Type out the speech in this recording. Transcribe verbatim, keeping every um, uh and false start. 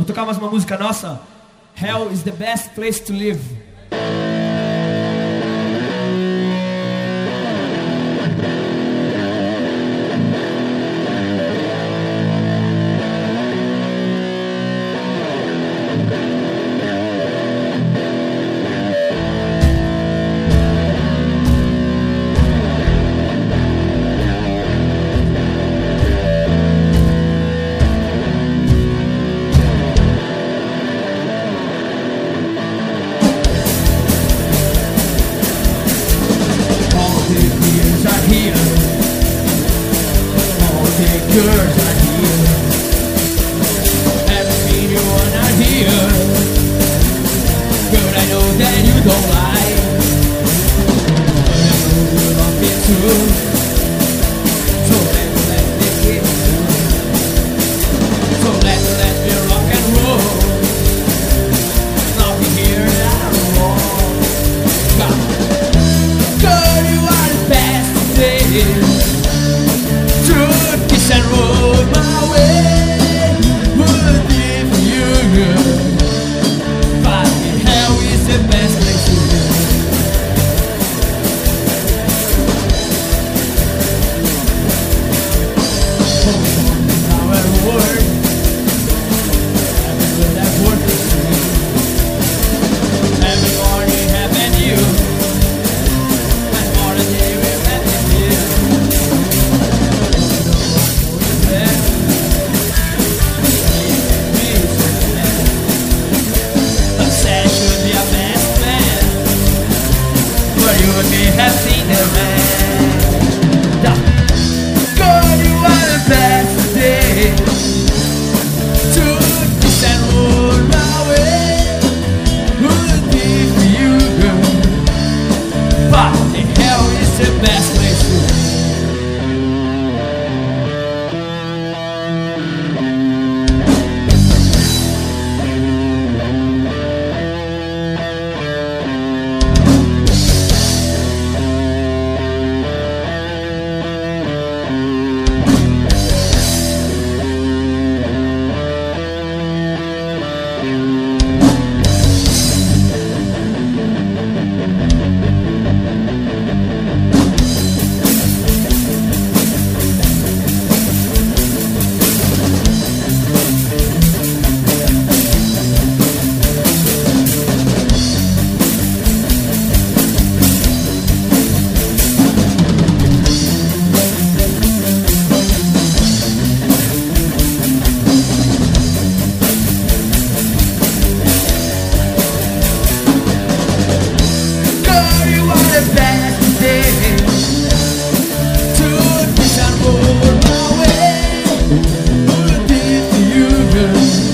tocar mais uma música nossa. Hell is the best place to live. Girls are here. Everything you want are here. Girl, I know that you don't lie, but I know you love me too. So let me let me get through. So let me let me rock and roll. Nothing here that I want. Girl, you are the best thing. Truth kiss and roll my way. Would if you could. But hell is the best place to live. Oh, our word. Every word that word is sweet. Every morning having you. And all the day we're having you. Have seen the man. God, you are the best day. To kiss and roll my way. Would be for you, girl. But the hell is the best place to live. Good.